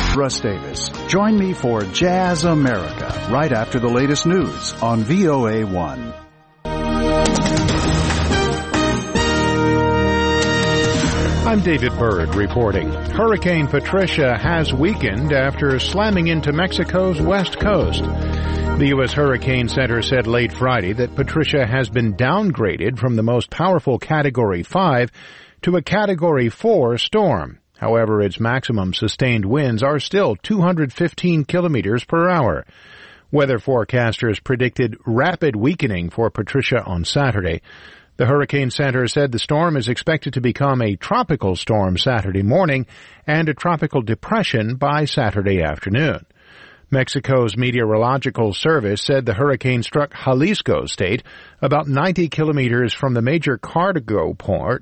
Russ Davis. Join me for Jazz America right after the latest news on VOA1. I'm David Byrd reporting. Hurricane Patricia has weakened after slamming into Mexico's west coast. The U.S. Hurricane Center said late Friday that Patricia has been downgraded from the most powerful Category 5 to a Category 4 storm. However, its maximum sustained winds are still 215 kilometers per hour. Weather forecasters predicted rapid weakening for Patricia on Saturday. The Hurricane Center said the storm is expected to become a tropical storm Saturday morning and a tropical depression by Saturday afternoon. Mexico's Meteorological Service said the hurricane struck Jalisco state about 90 kilometers from the major cargo port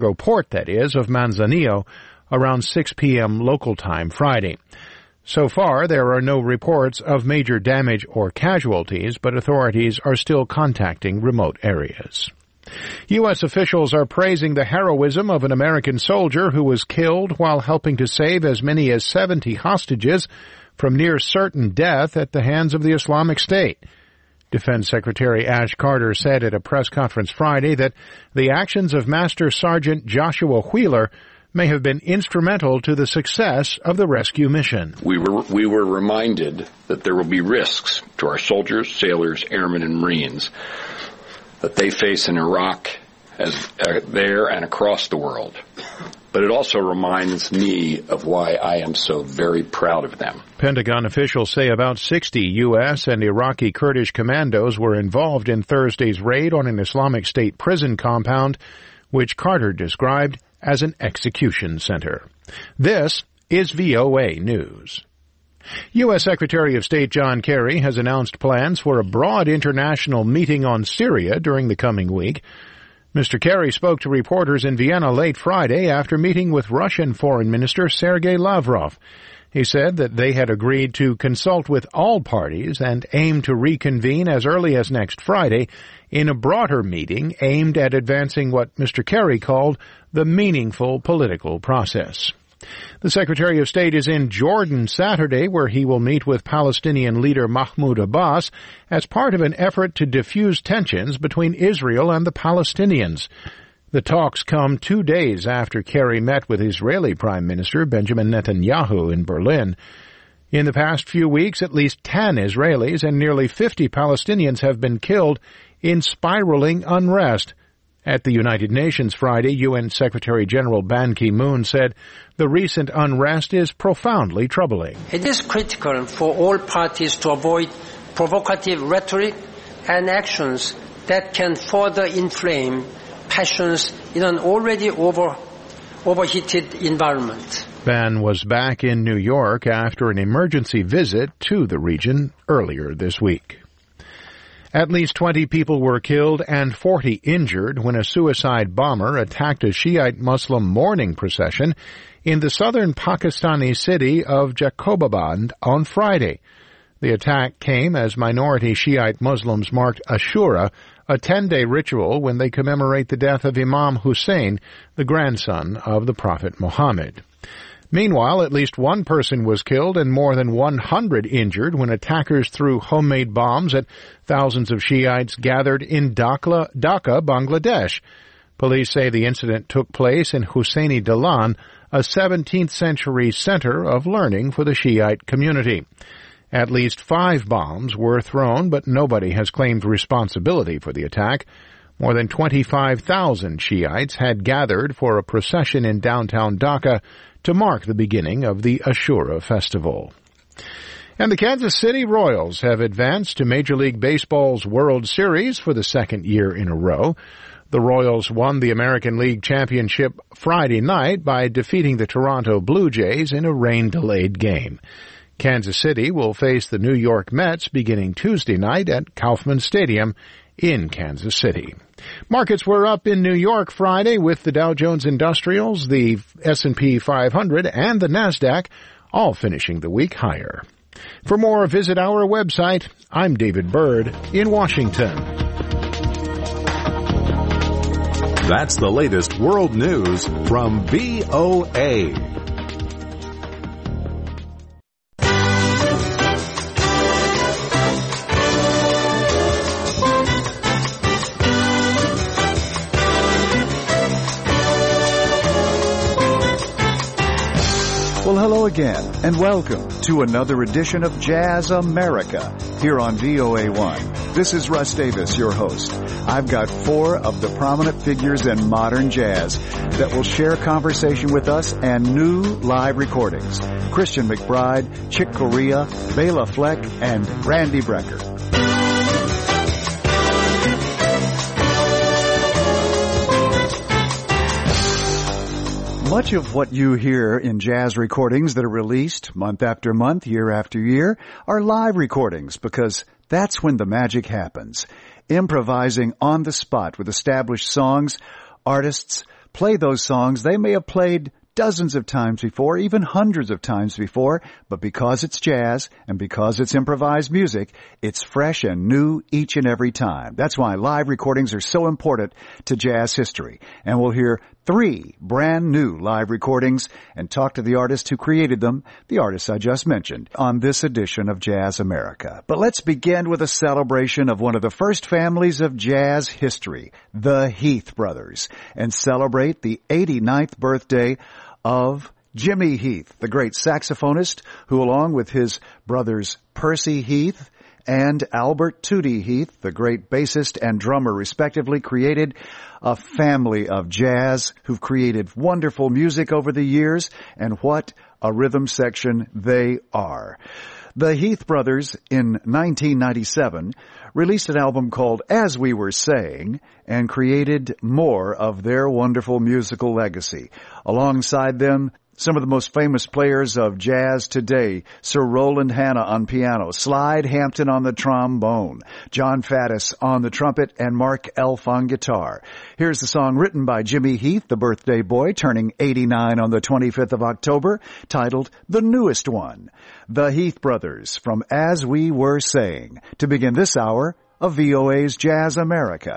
of Manzanillo around 6 p.m. local time Friday. So far, there are no reports of major damage or casualties, but authorities are still contacting remote areas. U.S. officials are praising the heroism of an American soldier who was killed while helping to save as many as 70 hostages from near certain death at the hands of the Islamic State. Defense Secretary Ash Carter said at a press conference Friday that the actions of Master Sergeant Joshua Wheeler may have been instrumental to the success of the rescue mission. We were reminded that there will be risks to our soldiers, sailors, airmen, and Marines that they face in Iraq, there and across the world. But it also reminds me of why I am so very proud of them. Pentagon officials say about 60 U.S. and Iraqi Kurdish commandos were involved in Thursday's raid on an Islamic State prison compound, which Carter described as an execution center. This is VOA News. U.S. Secretary of State John Kerry has announced plans for a broad international meeting on Syria during the coming week. Mr. Kerry spoke to reporters in Vienna late Friday after meeting with Russian Foreign Minister Sergei Lavrov. He said that they had agreed to consult with all parties and aim to reconvene as early as next Friday in a broader meeting aimed at advancing what Mr. Kerry called the meaningful political process. The Secretary of State is in Jordan Saturday, where he will meet with Palestinian leader Mahmoud Abbas as part of an effort to diffuse tensions between Israel and the Palestinians. The talks come 2 days after Kerry met with Israeli Prime Minister Benjamin Netanyahu in Berlin. In the past few weeks, at least 10 Israelis and nearly 50 Palestinians have been killed in spiraling unrest. At the United Nations Friday, UN Secretary General Ban Ki-moon said the recent unrest is profoundly troubling. It is critical for all parties to avoid provocative rhetoric and actions that can further inflame passions in an already overheated environment. Ban was back in New York after an emergency visit to the region earlier this week. At least 20 people were killed and 40 injured when a suicide bomber attacked a Shiite Muslim mourning procession in the southern Pakistani city of Jacobabad on Friday. The attack came as minority Shiite Muslims marked Ashura, a 10-day ritual when they commemorate the death of Imam Hussein, the grandson of the Prophet Muhammad. Meanwhile, at least one person was killed and more than 100 injured when attackers threw homemade bombs at thousands of Shiites gathered in Dhaka, Bangladesh. Police say the incident took place in Husseini Dalan, a 17th century center of learning for the Shiite community. At least 5 bombs were thrown, but nobody has claimed responsibility for the attack. More than 25,000 Shiites had gathered for a procession in downtown Dhaka to mark the beginning of the Ashura festival. And the Kansas City Royals have advanced to Major League Baseball's World Series for the second year in a row. The Royals won the American League Championship Friday night by defeating the Toronto Blue Jays in a rain-delayed game. Kansas City will face the New York Mets beginning Tuesday night at Kauffman Stadium in Kansas City. Markets were up in New York Friday with the Dow Jones Industrials, the S&P 500, and the NASDAQ all finishing the week higher. For more, visit our website. I'm David Byrd in Washington. That's the latest world news from VOA. Well, hello again, and welcome to another edition of Jazz America here on VOA1. This is Russ Davis, your host. I've got 4 of the prominent figures in modern jazz that will share conversation with us and new live recordings. Christian McBride, Chick Corea, Bela Fleck, and Randy Brecker. Much of what you hear in jazz recordings that are released month after month, year after year, are live recordings because that's when the magic happens. Improvising on the spot with established songs, artists play those songs they may have played dozens of times before, even hundreds of times before, but because it's jazz and because it's improvised music, it's fresh and new each and every time. That's why live recordings are so important to jazz history. And we'll hear 3 brand new live recordings and talk to the artists who created them, the artists I just mentioned, on this edition of Jazz America. But let's begin with a celebration of one of the first families of jazz history, the Heath Brothers, and celebrate the 89th birthday of Jimmy Heath, the great saxophonist who, along with his brothers Percy Heath and Albert Tootie Heath, the great bassist and drummer respectively, created a family of jazz who've created wonderful music over the years, and what a rhythm section they are. The Heath Brothers, in 1997, released an album called As We Were Saying and created more of their wonderful musical legacy. Alongside them, some of the most famous players of jazz today: Sir Roland Hanna on piano, Slide Hampton on the trombone, John Faddis on the trumpet, and Mark Elf on guitar. Here's the song written by Jimmy Heath, the birthday boy, turning 89 on the 25th of October, titled The Newest One. The Heath Brothers from As We Were Saying, to begin this hour of VOA's Jazz America.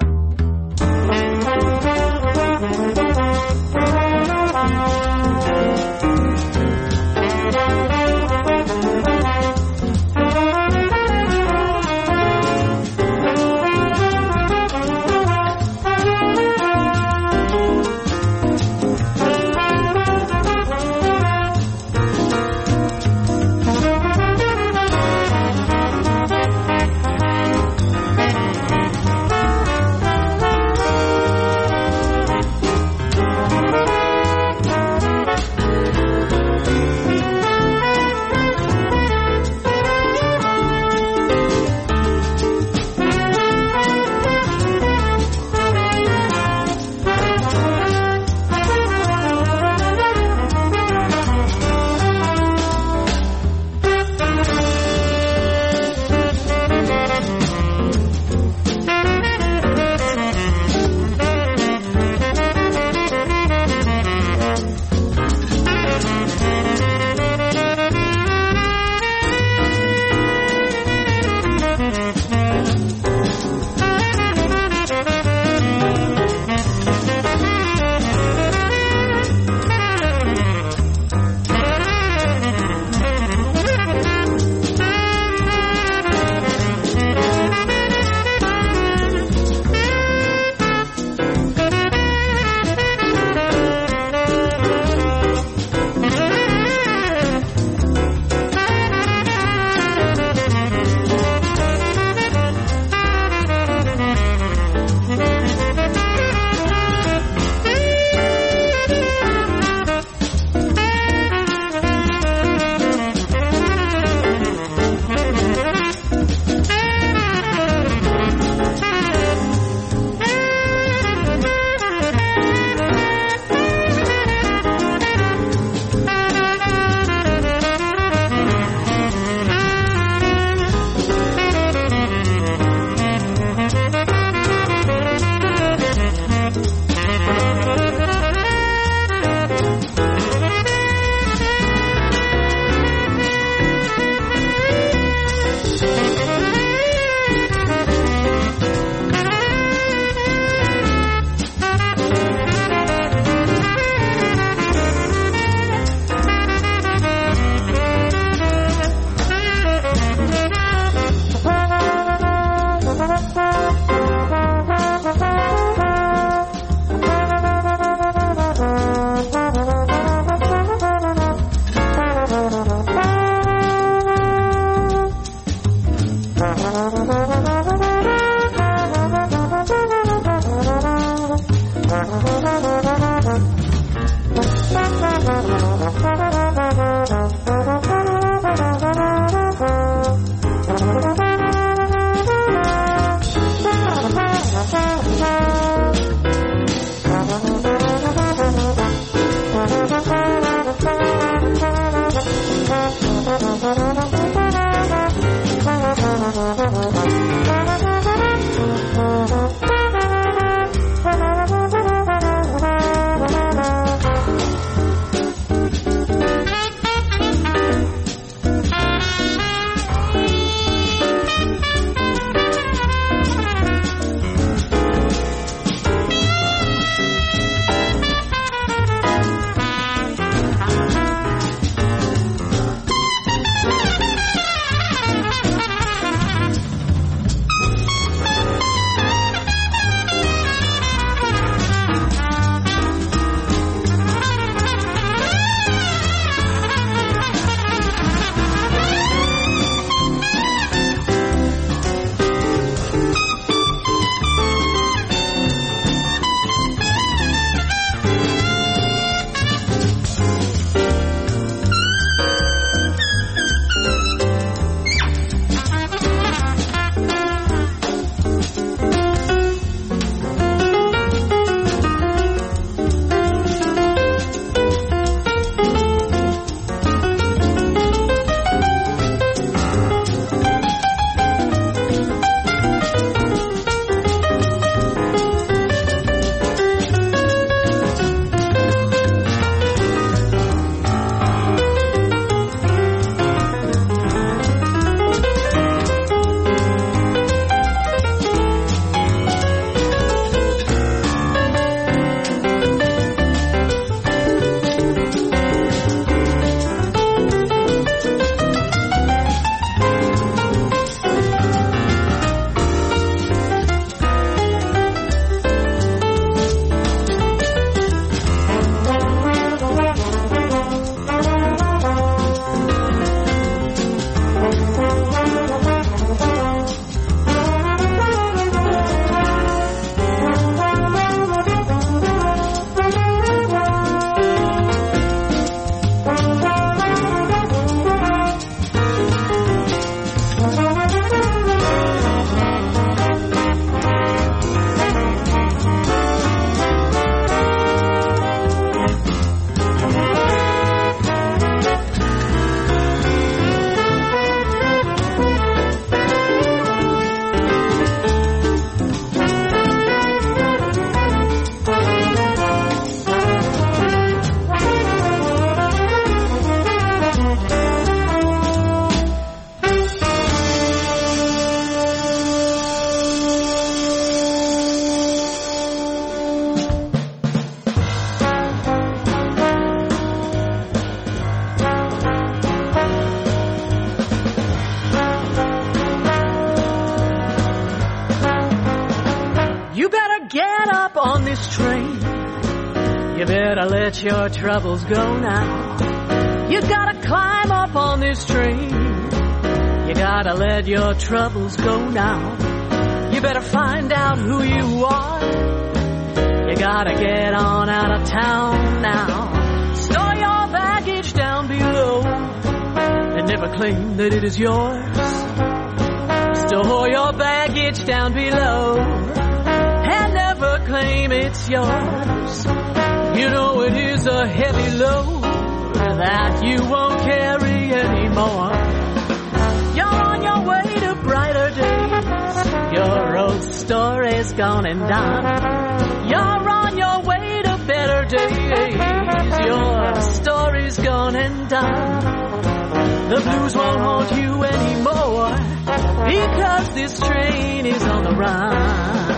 this train. You better let your troubles go now. You gotta climb up on this train. You gotta let your troubles go now. You better find out who you are. You gotta get on out of town now. Store your baggage down below and never claim that it is yours. Store your baggage down below and never claim it's yours. You know it is a heavy load that you won't carry anymore. You're on your way to brighter days. Your old story's gone and done. You're on your way to better days. Your story's gone and done. The blues won't haunt you anymore because this train is on the run.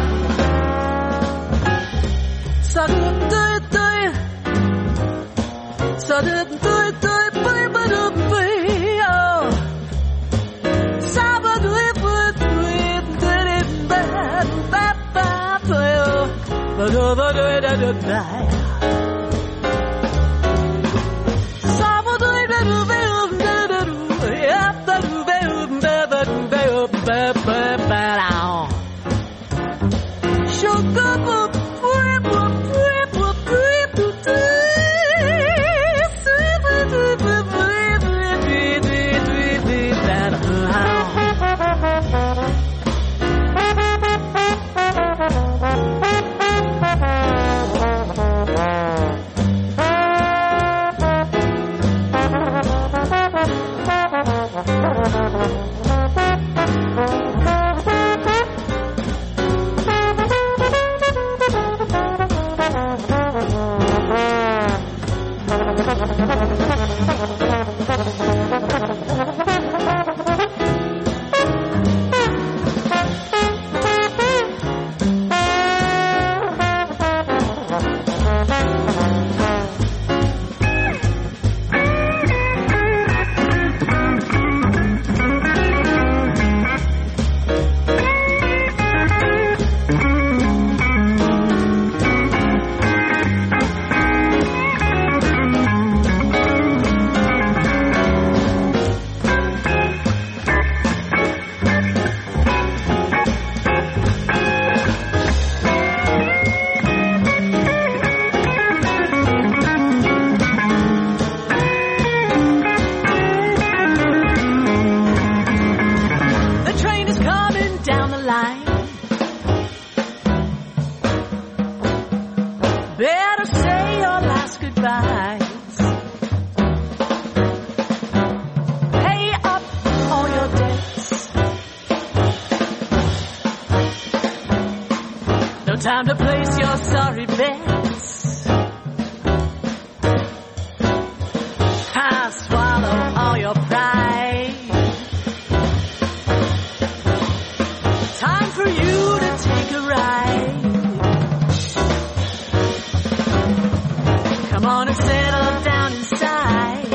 Time to place your sorry bets. Swallow all your pride. Time for you to take a ride. Come on and settle down inside.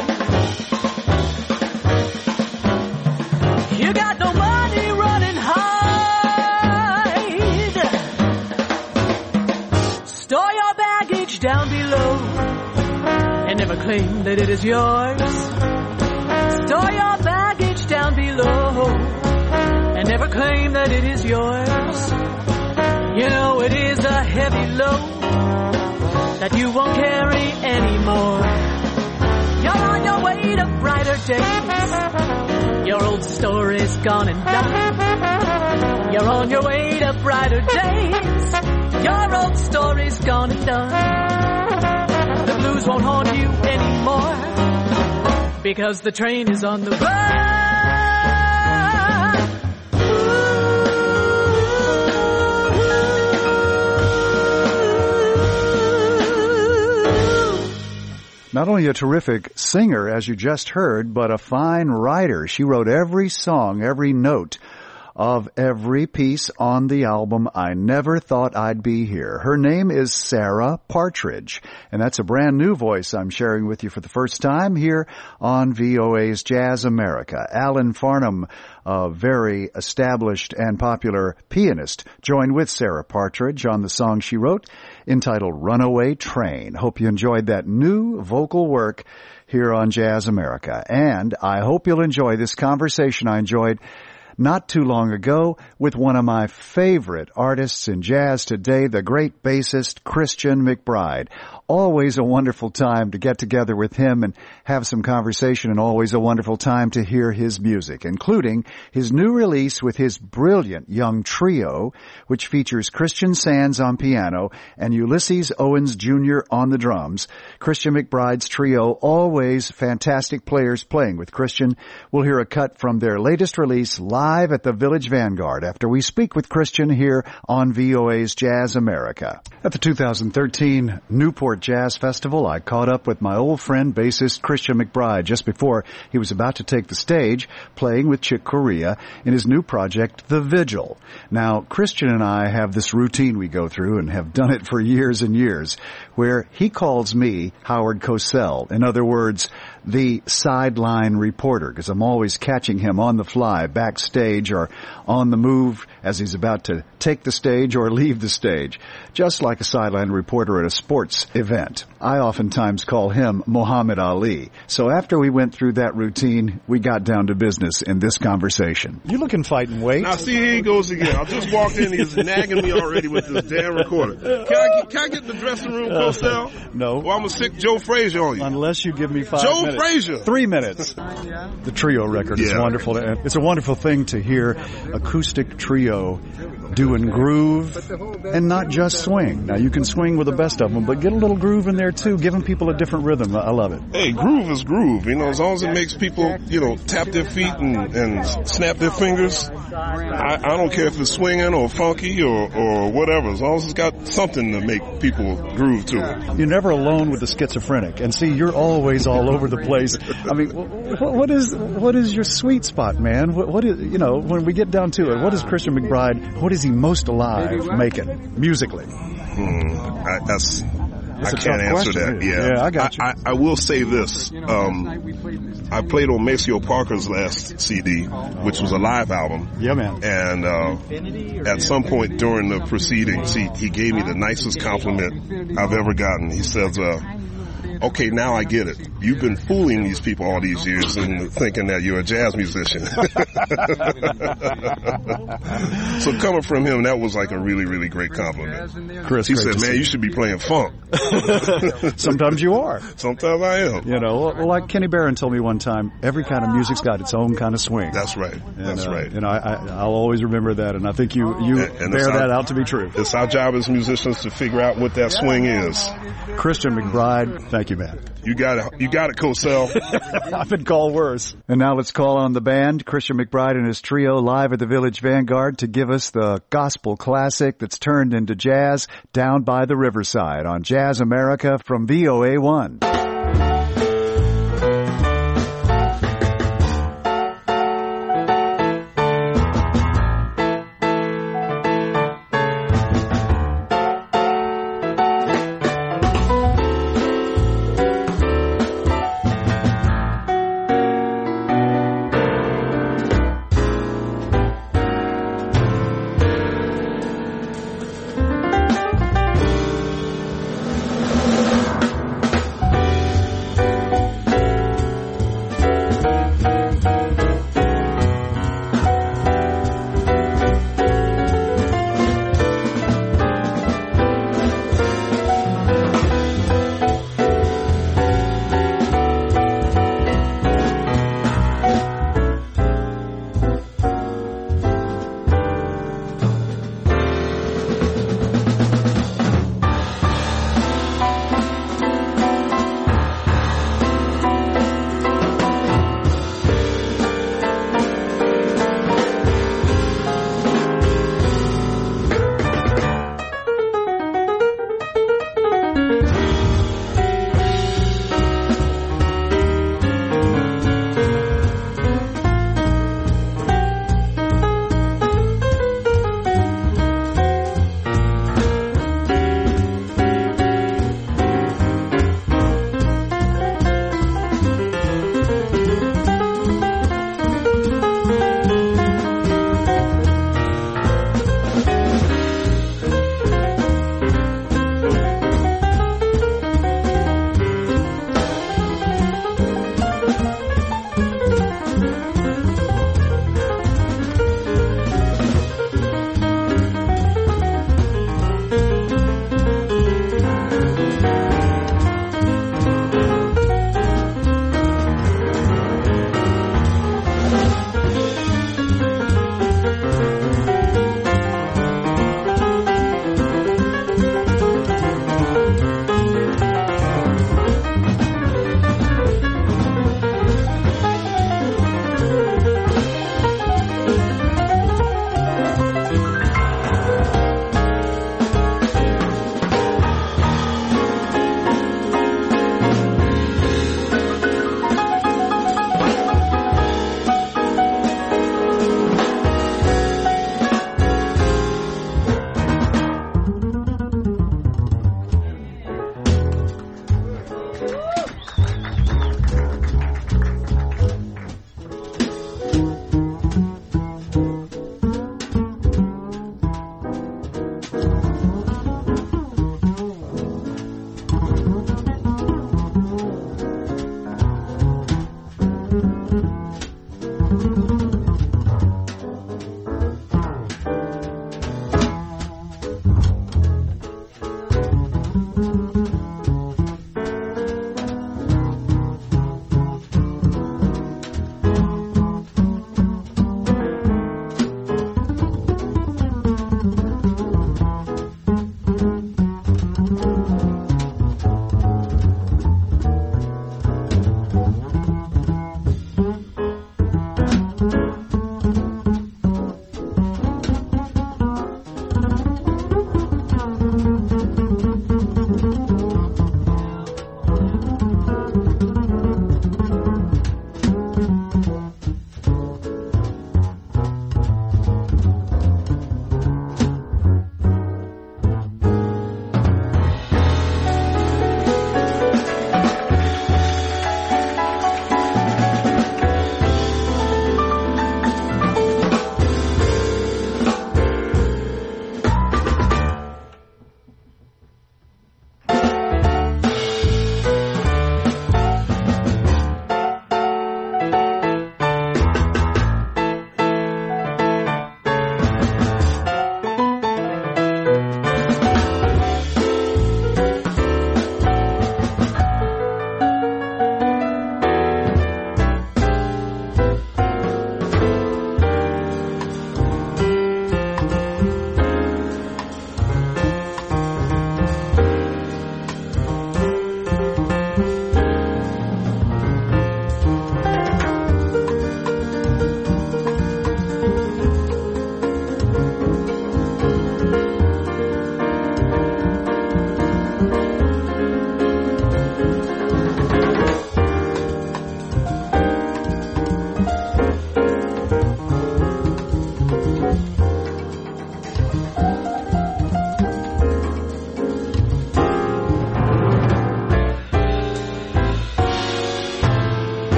You got no money running hard. Down below and never claim that it is yours. Store your baggage down below and never claim that it is yours. You know it is a heavy load that you won't carry anymore. You're on your way to brighter days. Your old story's gone and done. You're on your way to brighter days. Your old story's gone and done. The blues won't haunt you anymore because the train is on the run. Not only a terrific singer, as you just heard, but a fine writer. She wrote every song, every note of every piece on the album I Never Thought I'd Be Here. Her name is Sarah Partridge, and that's a brand new voice I'm sharing with you for the first time here on VOA's Jazz America. Alan Farnham, a very established and popular pianist, joined with Sarah Partridge on the song she wrote entitled Runaway Train. Hope you enjoyed that new vocal work here on Jazz America. And I hope you'll enjoy this conversation I enjoyed not too long ago with one of my favorite artists in jazz today, the great bassist Christian McBride. Always a wonderful time to get together with him and have some conversation, and always a wonderful time to hear his music, including his new release with his brilliant young trio, which features Christian Sands on piano and Ulysses Owens Jr. on the drums. Christian McBride's trio, always fantastic players playing with Christian. We'll hear a cut from their latest release live at the Village Vanguard after we speak with Christian here on VOA's Jazz America. At the 2013 Newport Jazz Festival, I caught up with my old friend, bassist Christian McBride, just before he was about to take the stage, playing with Chick Corea in his new project, The Vigil. Now, Christian and I have this routine we go through, and have done it for years and years, where he calls me Howard Cosell. In other words, the sideline reporter, because I'm always catching him on the fly, backstage, or on the move as he's about to take the stage or leave the stage, just like a sideline reporter at a sports event. I oftentimes call him Muhammad Ali. So after we went through that routine, we got down to business in this conversation. You looking fighting weight? Now see, here he goes again. I just walked in, he's nagging me already with this damn recorder. Can I get in the dressing room, Cosell? No. Or I'm going to sick Joe Frazier on you. Unless you give me 5 Joe minutes. Frazier. 3 minutes. The trio record is wonderful. It's a wonderful thing to hear acoustic trio doing groove and not just swing. Now, you can swing with the best of them, but get a little groove in there, too, giving people a different rhythm. I love it. Hey, groove is groove. You know, as long as it makes people, tap their feet and snap their fingers. I don't care if it's swinging or funky or whatever. As long as it's got something to make people groove to it. You're never alone with the schizophrenic. And see, you're always all over the place. I mean, what is your sweet spot, man? What is, when we get down to it, what is Christian McBride, what is he most alive making musically? I can't answer that. Yeah, I got you. I will say this. I played on Maceo Parker's last CD, which was a live album. Yeah, man. And at some point during the proceedings, he gave me the nicest compliment I've ever gotten. He says, okay, now I get it. You've been fooling these people all these years and thinking that you're a jazz musician. So coming from him, that was like a really, really great compliment. Chris, he said, man, you should be playing funk. Sometimes you are. Sometimes I am. Well, like Kenny Barron told me one time, every kind of music's got its own kind of swing. That's right. That's right. And I'll always remember that, and I think you bear that out to be true. It's our job as musicians to figure out what that swing is. Christian McBride, thank you, man. You got it, Cosell. I've been called worse. And now let's call on the band, Christian McBride and his trio, live at the Village Vanguard, to give us the gospel classic that's turned into jazz, Down by the Riverside, on Jazz America from VOA1.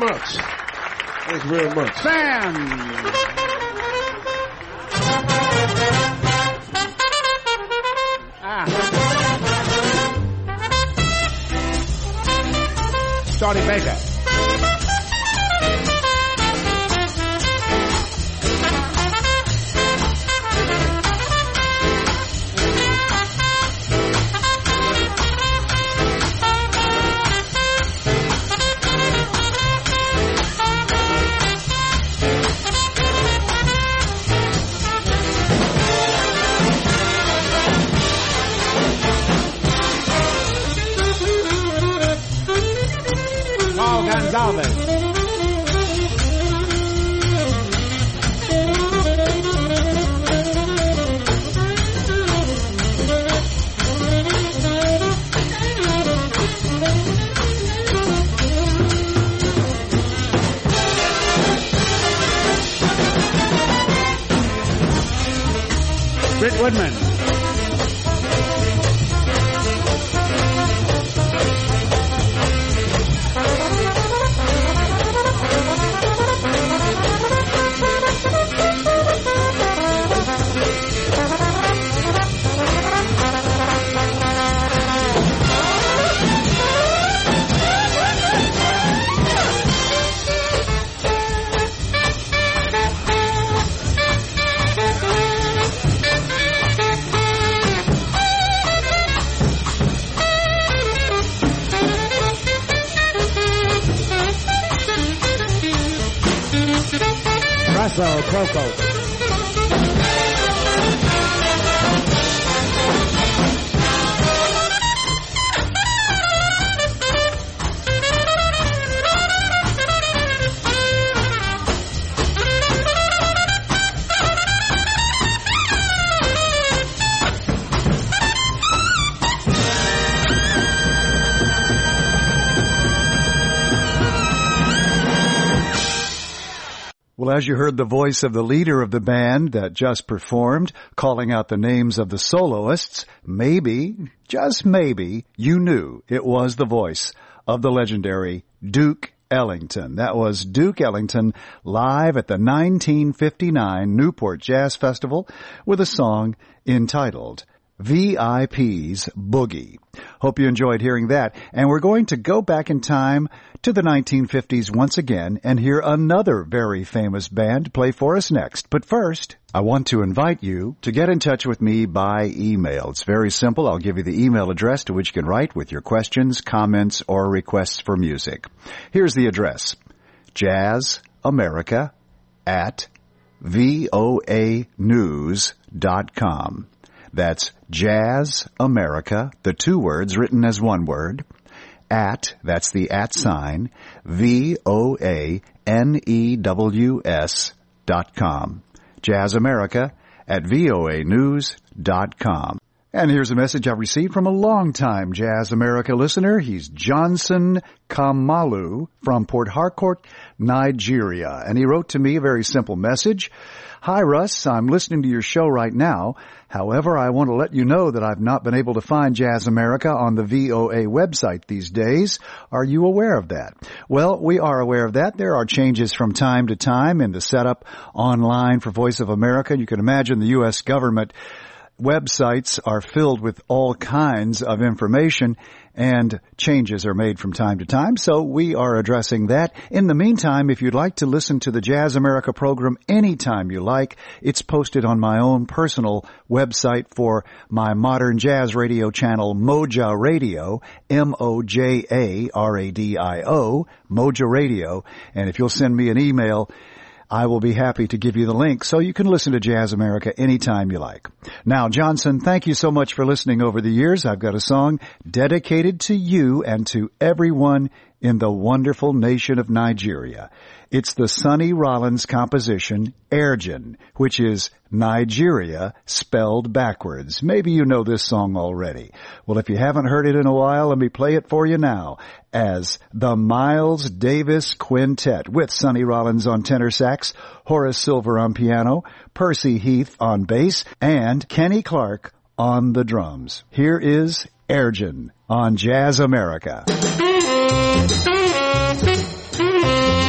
much. Thank you very much. Sam! Shorty Baker. Gonzalez. Britt Woodman. Russell Croco. Well, as you heard the voice of the leader of the band that just performed, calling out the names of the soloists, maybe, just maybe, you knew it was the voice of the legendary Duke Ellington. That was Duke Ellington live at the 1959 Newport Jazz Festival with a song entitled VIP's Boogie. Hope you enjoyed hearing that. And we're going to go back in time to the 1950s once again and hear another very famous band play for us next. But first, I want to invite you to get in touch with me by email. It's very simple. I'll give you the email address to which you can write with your questions, comments, or requests for music. Here's the address: jazzamerica@voanews.com. That's Jazz America, the two words written as one word, that's the @sign, VOANEWS.com. Jazz America at voanews.com. And here's a message I've received from a longtime Jazz America listener. He's Johnson Kamalu from Port Harcourt, Nigeria. And he wrote to me a very simple message. Hi, Russ. I'm listening to your show right now. However, I want to let you know that I've not been able to find Jazz America on the VOA website these days. Are you aware of that? Well, we are aware of that. There are changes from time to time in the setup online for Voice of America. You can imagine the U.S. government websites are filled with all kinds of information, and changes are made from time to time, so we are addressing that. In the meantime, if you'd like to listen to the Jazz America program anytime you like, it's posted on my own personal website for my modern jazz radio channel, Moja Radio, MOJARADIO, Moja Radio, and if you'll send me an email, I will be happy to give you the link so you can listen to Jazz America anytime you like. Now, Johnson, thank you so much for listening over the years. I've got a song dedicated to you and to everyone in the wonderful nation of Nigeria. It's the Sonny Rollins composition, Airjin, which is Nigeria spelled backwards. Maybe you know this song already. Well, if you haven't heard it in a while, let me play it for you now as the Miles Davis Quintet with Sonny Rollins on tenor sax, Horace Silver on piano, Percy Heath on bass, and Kenny Clark on the drums. Here is Airjin on Jazz America.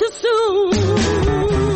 too soon.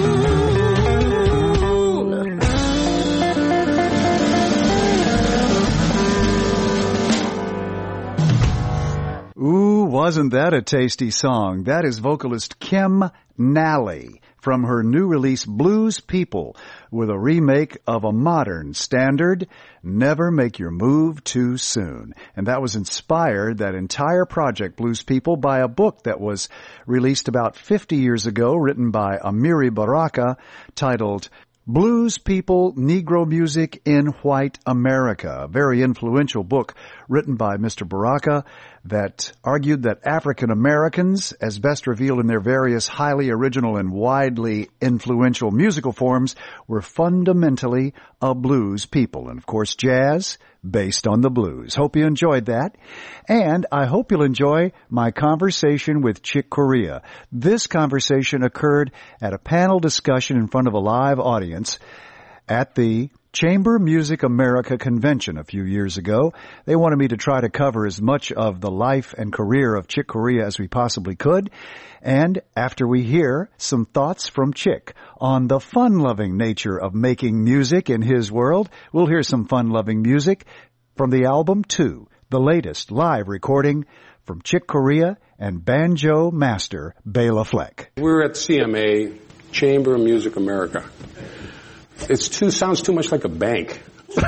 Ooh, wasn't that a tasty song? That is vocalist Kim Nally from her new release Blues People with a remake of a modern standard, Never Make Your Move Too Soon. And that was inspired, that entire project, Blues People, by a book that was released about 50 years ago, written by Amiri Baraka, titled Blues People, Negro Music in White America, a very influential book written by Mr. Baraka that argued that African Americans, as best revealed in their various highly original and widely influential musical forms, were fundamentally a blues people. And of course, jazz based on the blues. Hope you enjoyed that. And I hope you'll enjoy my conversation with Chick Corea. This conversation occurred at a panel discussion in front of a live audience at the Chamber Music America convention a few years ago. They wanted me to try to cover as much of the life and career of Chick Corea as we possibly could. And after we hear some thoughts from Chick on the fun-loving nature of making music in his world, we'll hear some fun-loving music from the album 2, the latest live recording from Chick Corea and banjo master Bela Fleck. We're at CMA, Chamber Music America. Sounds too much like a bank.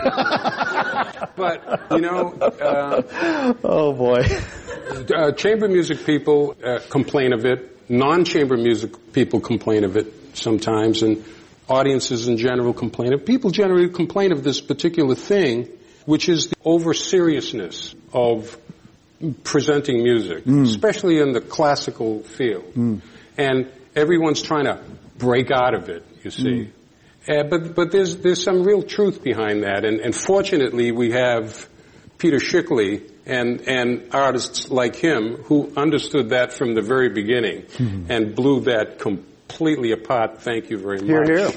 But, you know... oh, boy. Chamber music people complain of it. Non-chamber music people complain of it sometimes. And audiences in general complain of it. People generally complain of this particular thing, which is the over-seriousness of presenting music, especially in the classical field. And everyone's trying to break out of it, you see. But there's some real truth behind that, and fortunately we have Peter Schickele and artists like him who understood that from the very beginning and blew that completely apart. Thank you very much. Hear, hear.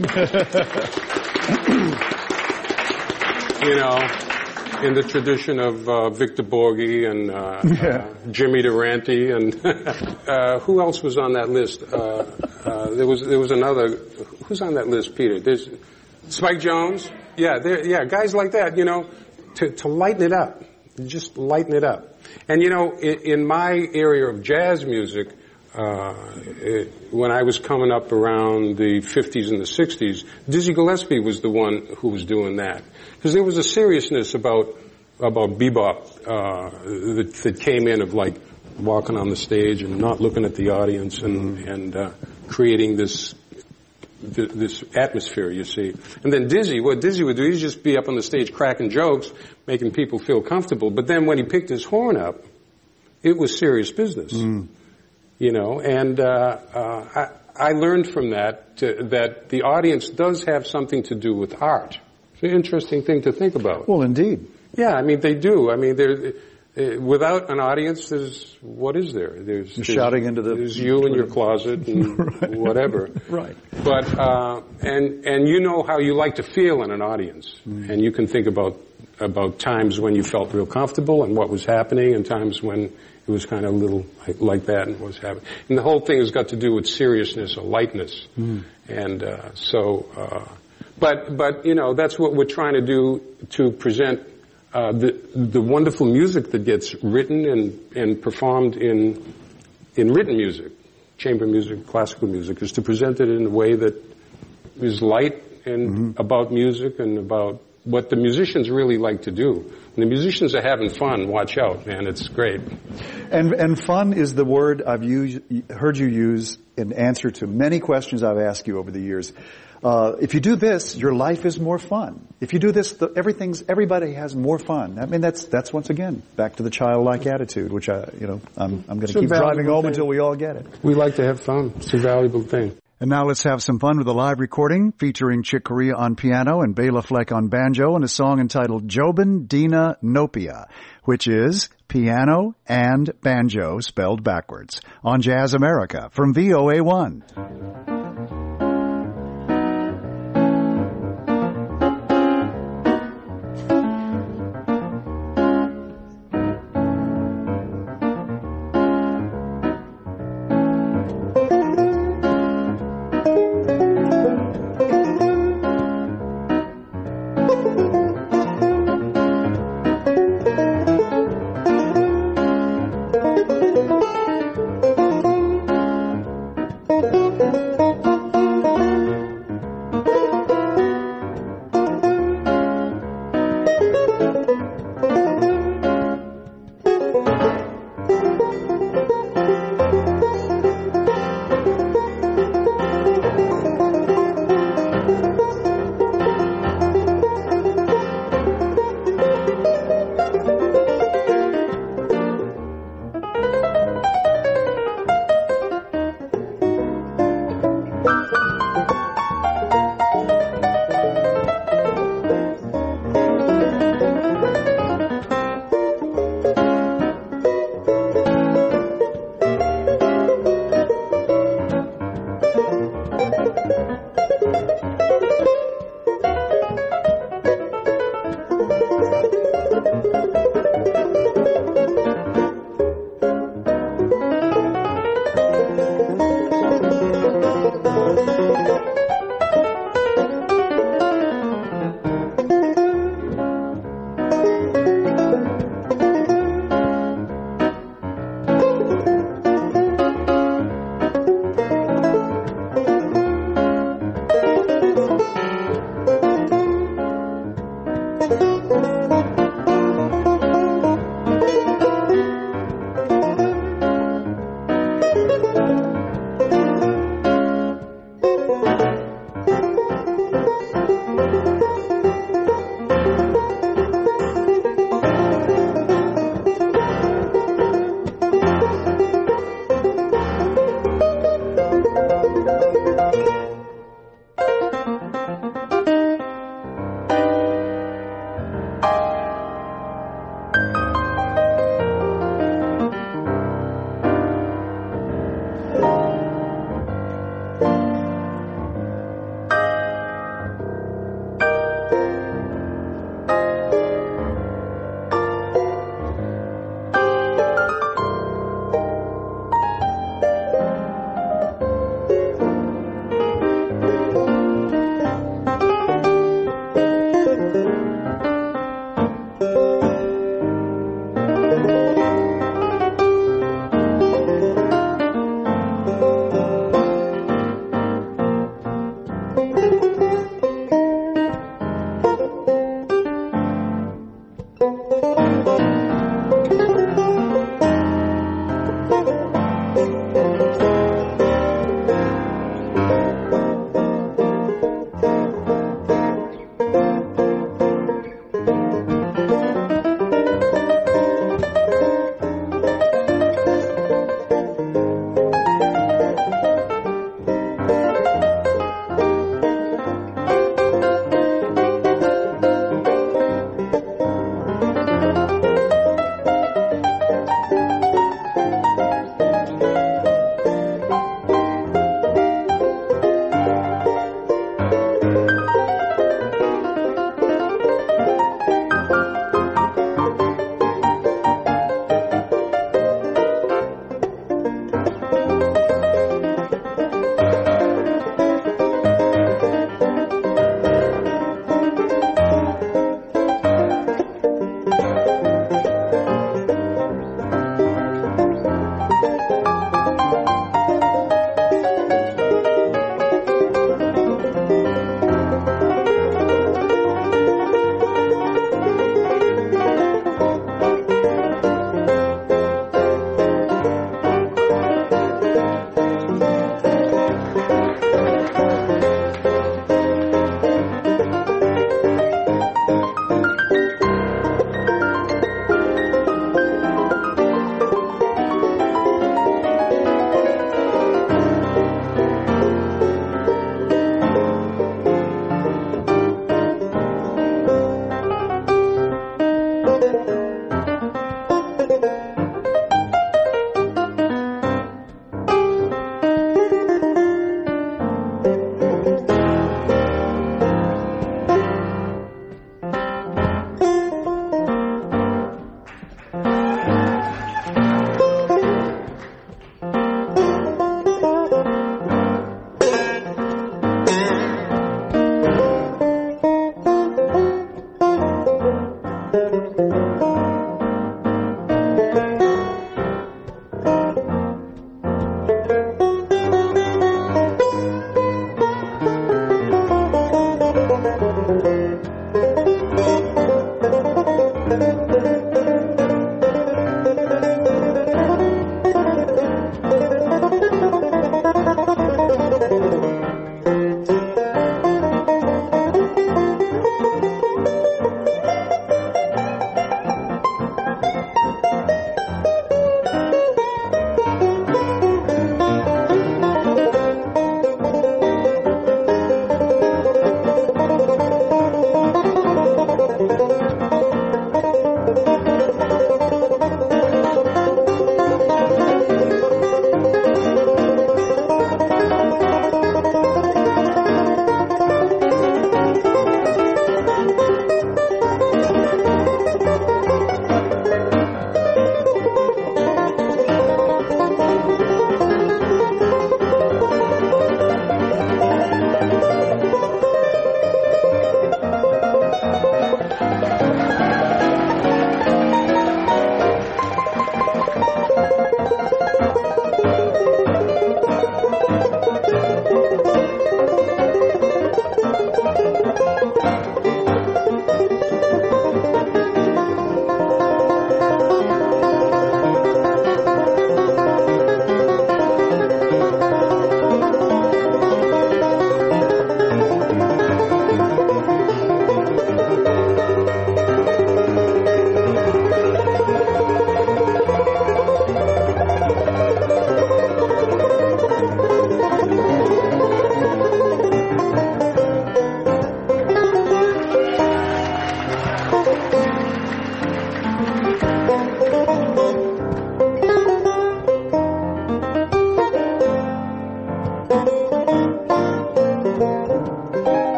You know, in the tradition of Victor Borghi and Jimmy Durante and who else was on that list? There was another. Who's on that list, Peter? There's Spike Jones. Yeah, guys like that. You know, to lighten it up, just lighten it up. And you know, in my area of jazz music, when I was coming up around the 50s and the 60s, Dizzy Gillespie was the one who was doing that. Because there was a seriousness about bebop that came in, of like walking on the stage and not looking at the audience and creating this atmosphere, you see. And then what Dizzy would do, he'd just be up on the stage cracking jokes, making people feel comfortable. But then when he picked his horn up, it was serious business. You know, and I learned from that that the audience does have something to do with art. It's an interesting thing to think about. Well, indeed. Yeah, I mean, they do. I mean, without an audience, what is there? There's shouting into the... There's you in your closet and right. whatever. Right. But, and you know how you like to feel in an audience. And you can think about times when you felt real comfortable and what was happening, and times when it was kind of a little like that and what was happening. And the whole thing has got to do with seriousness or lightness. And but you know, that's what we're trying to do, to present the wonderful music that gets written and performed in written music, chamber music, classical music, is to present it in a way that is light and about music and about what the musicians really like to do. When the musicians are having fun, watch out, man, it's great. And fun is the word I've heard you use in answer to many questions I've asked you over the years. If you do this, your life is more fun. If you do this, everybody has more fun. I mean, that's once again back to the childlike attitude, which I'm going to keep driving home until we all get it. We like to have fun. It's a valuable thing. And now let's have some fun with a live recording featuring Chick Corea on piano and Bela Fleck on banjo, and a song entitled Jobin Dina Nopia, which is piano and banjo spelled backwards, on Jazz America from VOA1.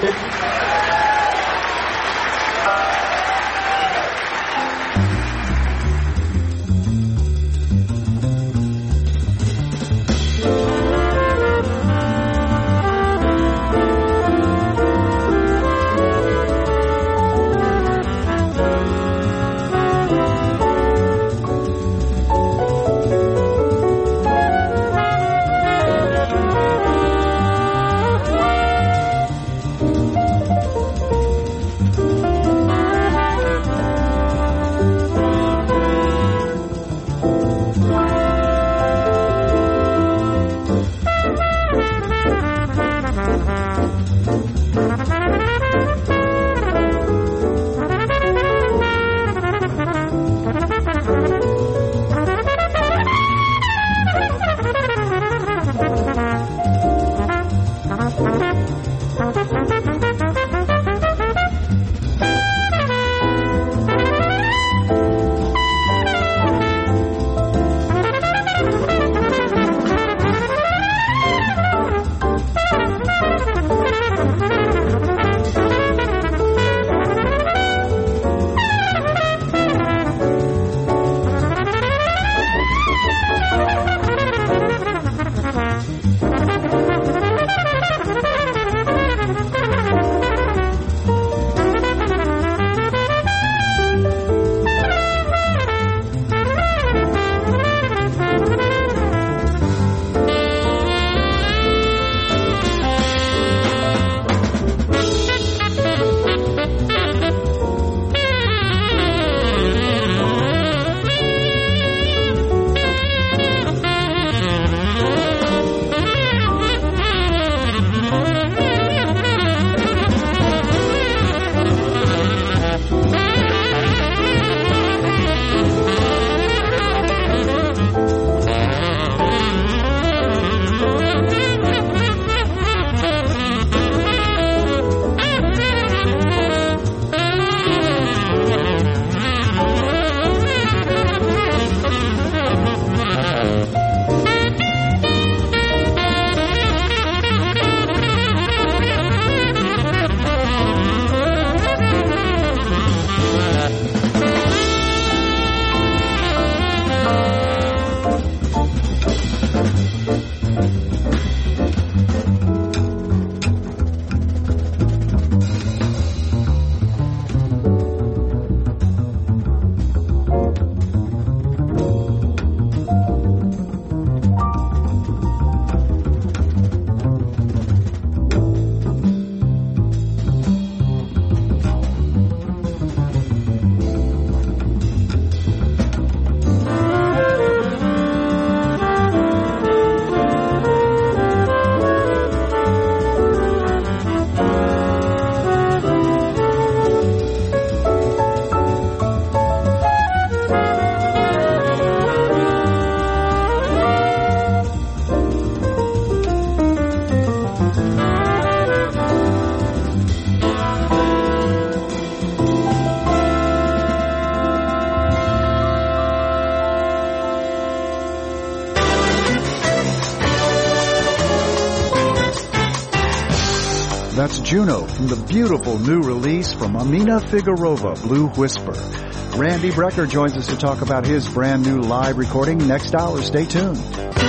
That's Juno from the beautiful new release from Amina Figurova, Blue Whisper. Randy Brecker joins us to talk about his brand new live recording next hour. Stay tuned.